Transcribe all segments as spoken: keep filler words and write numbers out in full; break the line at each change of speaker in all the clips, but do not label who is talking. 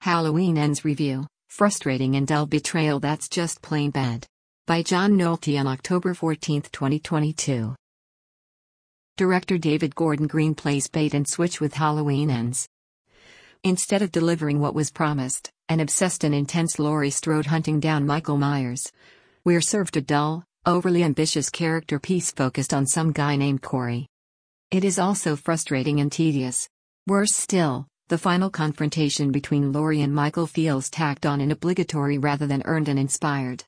Halloween Ends Review, Frustrating and Dull Betrayal That's Just Plain Bad. By John Nolte on October fourteenth, twenty twenty-two. Director David Gordon Green plays bait and switch with Halloween Ends. Instead of delivering what was promised, an obsessed and intense Laurie Strode hunting down Michael Myers, we're served a dull, overly ambitious character piece focused on some guy named Corey. It is also frustrating and tedious. Worse still, the final confrontation between Laurie and Michael feels tacked on and obligatory rather than earned and inspired.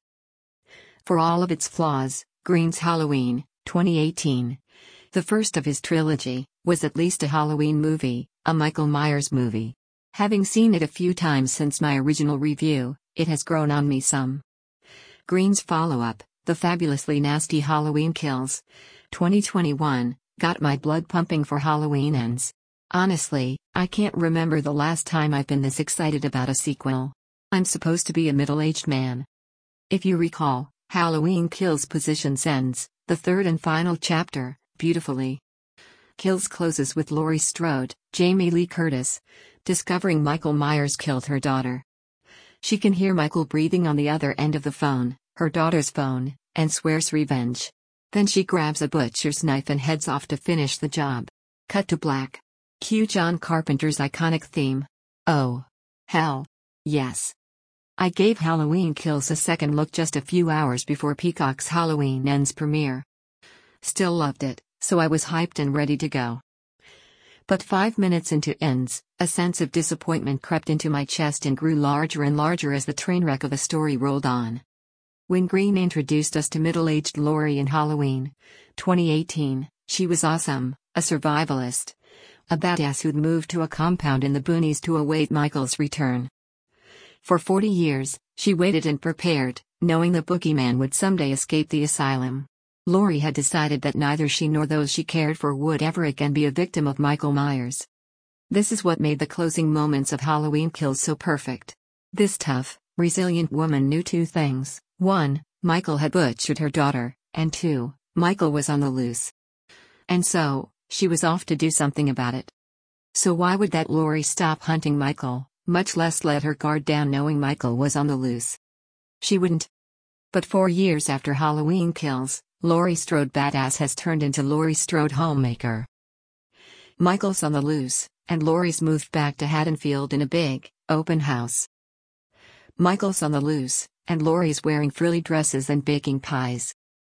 For all of its flaws, Green's Halloween, twenty eighteen, the first of his trilogy, was at least a Halloween movie, a Michael Myers movie. Having seen it a few times since my original review, it has grown on me some. Green's follow-up, The Fabulously Nasty Halloween Kills, twenty twenty-one, got my blood pumping for Halloween Ends. Honestly, I can't remember the last time I've been this excited about a sequel. I'm supposed to be a middle-aged man. If you recall, Halloween Kills positions ends, the third and final chapter, beautifully. Kills closes with Laurie Strode, Jamie Lee Curtis, discovering Michael Myers killed her daughter. She can hear Michael breathing on the other end of the phone, her daughter's phone, and swears revenge. Then she grabs a butcher's knife and heads off to finish the job. Cut to black. Cue John Carpenter's iconic theme. Oh. Hell. Yes. I gave Halloween Kills a second look just a few hours before Peacock's Halloween Ends premiere. Still loved it, so I was hyped and ready to go. But five minutes into Ends, a sense of disappointment crept into my chest and grew larger and larger as the train wreck of a story rolled on. When Green introduced us to middle-aged Laurie in Halloween, twenty eighteen, she was awesome, a survivalist. A badass who'd moved to a compound in the boonies to await Michael's return. For forty years, she waited and prepared, knowing the boogeyman would someday escape the asylum. Laurie had decided that neither she nor those she cared for would ever again be a victim of Michael Myers. This is what made the closing moments of Halloween Kills so perfect. This tough, resilient woman knew two things. One, Michael had butchered her daughter, and two, Michael was on the loose. And so, she was off to do something about it. So why would that Laurie stop hunting Michael, much less let her guard down knowing Michael was on the loose? She wouldn't. But four years after Halloween Kills, Laurie Strode badass has turned into Laurie Strode homemaker. Michael's on the loose, and Laurie's moved back to Haddonfield in a big, open house. Michael's on the loose, and Laurie's wearing frilly dresses and baking pies.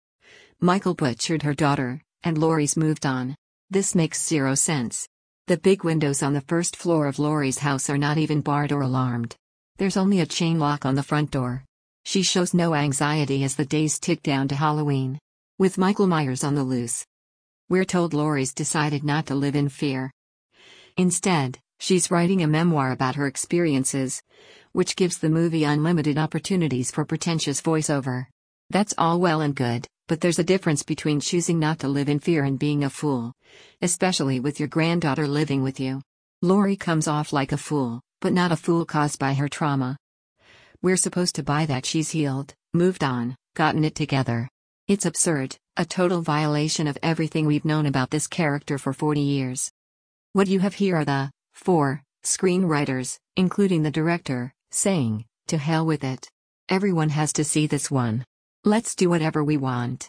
Michael butchered her daughter, and Laurie's moved on. This makes zero sense. The big windows on the first floor of Laurie's house are not even barred or alarmed. There's only a chain lock on the front door. She shows no anxiety as the days tick down to Halloween. With Michael Myers on the loose, we're told Laurie's decided not to live in fear. Instead, she's writing a memoir about her experiences, which gives the movie unlimited opportunities for pretentious voiceover. That's all well and good, but there's a difference between choosing not to live in fear and being a fool. Especially with your granddaughter living with you. Laurie comes off like a fool, but not a fool caused by her trauma. We're supposed to buy that she's healed, moved on, gotten it together. It's absurd, a total violation of everything we've known about this character for forty years. What you have here are the four screenwriters, including the director, saying, to hell with it. Everyone has to see this one. Let's do whatever we want.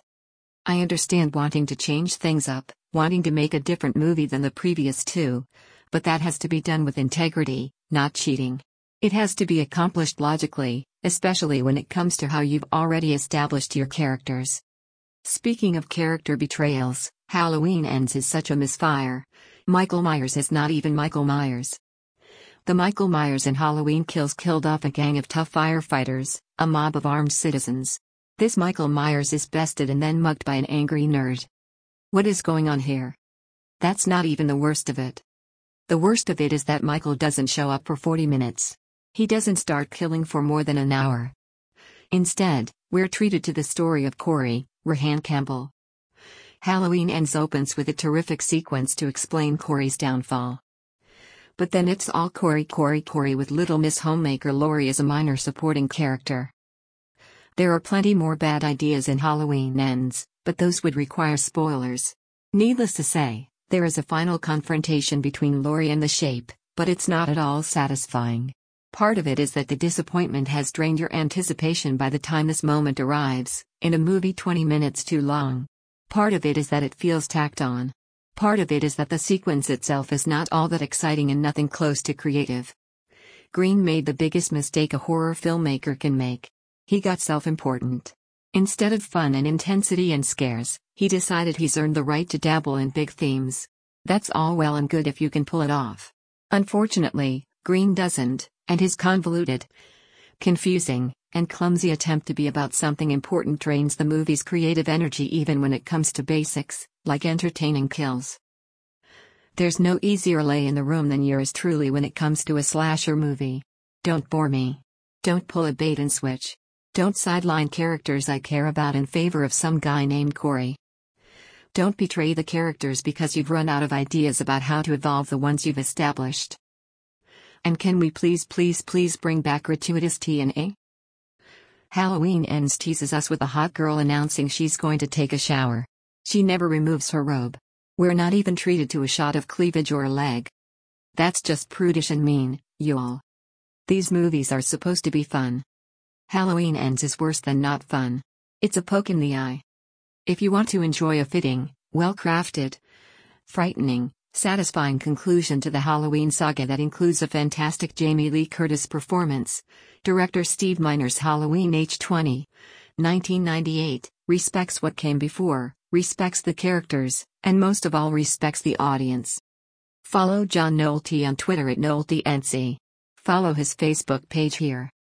I understand wanting to change things up, wanting to make a different movie than the previous two, but that has to be done with integrity, not cheating. It has to be accomplished logically, especially when it comes to how you've already established your characters. Speaking of character betrayals, Halloween Ends is such a misfire. Michael Myers is not even Michael Myers. The Michael Myers in Halloween Kills killed off a gang of tough firefighters, a mob of armed citizens. This Michael Myers is bested and then mugged by an angry nerd. What is going on here? That's not even the worst of it. The worst of it is that Michael doesn't show up for forty minutes. He doesn't start killing for more than an hour. Instead, we're treated to the story of Corey, Rehan Campbell. Halloween Ends opens with a terrific sequence to explain Corey's downfall. But then it's all Corey Corey Corey with Little Miss Homemaker Laurie as a minor supporting character. There are plenty more bad ideas in Halloween Ends, but those would require spoilers. Needless to say, there is a final confrontation between Laurie and the Shape, but it's not at all satisfying. Part of it is that the disappointment has drained your anticipation by the time this moment arrives, in a movie twenty minutes too long. Part of it is that it feels tacked on. Part of it is that the sequence itself is not all that exciting and nothing close to creative. Green made the biggest mistake a horror filmmaker can make. He got self-important. Instead of fun and intensity and scares, he decided he's earned the right to dabble in big themes. That's all well and good if you can pull it off. Unfortunately, Green doesn't, and his convoluted, confusing, and clumsy attempt to be about something important drains the movie's creative energy even when it comes to basics, like entertaining kills. There's no easier lay in the room than yours truly when it comes to a slasher movie. Don't bore me. Don't pull a bait and switch. Don't sideline characters I care about in favor of some guy named Corey. Don't betray the characters because you've run out of ideas about how to evolve the ones you've established. And can we please please please bring back gratuitous T N A? Halloween Ends teases us with a hot girl announcing she's going to take a shower. She never removes her robe. We're not even treated to a shot of cleavage or a leg. That's just prudish and mean, y'all. These movies are supposed to be fun. Halloween Ends is worse than not fun. It's a poke in the eye. If you want to enjoy a fitting, well-crafted, frightening, satisfying conclusion to the Halloween saga that includes a fantastic Jamie Lee Curtis performance, director Steve Miner's Halloween H twenty, nineteen ninety-eight, respects what came before, respects the characters, and most of all respects the audience. Follow John Nolte on Twitter at NolteNC. Follow his Facebook page here.